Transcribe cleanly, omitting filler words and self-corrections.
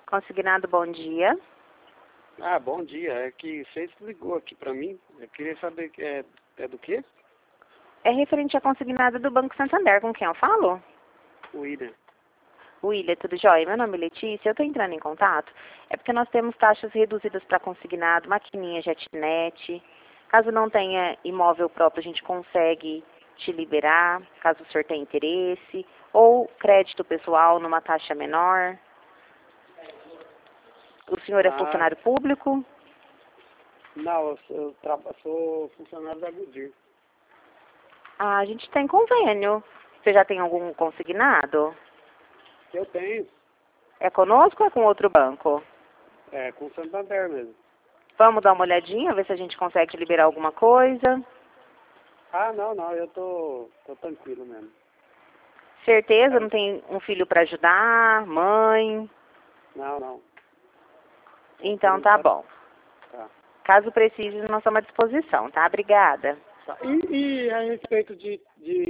Consignado, bom dia. Ah, bom dia. É que vocês ligou aqui pra mim. Eu queria saber que é do quê? É referente à consignada do Banco Santander, com quem eu falo? William. William, tudo jóia? Meu nome é Letícia, eu estou entrando em contato. É porque nós temos taxas reduzidas para consignado, maquininha Jetnet. Caso não tenha imóvel próprio, a gente consegue te liberar, caso o senhor tenha interesse. Ou crédito pessoal numa taxa menor. O senhor é Ah, funcionário público? não, sou funcionário da Goodyear. Ah, a gente tem convênio. Você já tem algum consignado? Eu tenho. É conosco ou é com outro banco? É, com o Santander mesmo. Vamos dar uma olhadinha, ver se a gente consegue liberar alguma coisa. Ah, não, eu tô tranquilo mesmo. Certeza? Não tem um filho para ajudar? Mãe? Não. Então tá bom. Tá. Caso precise, nós estamos à disposição, tá? Obrigada. Tá. E a respeito de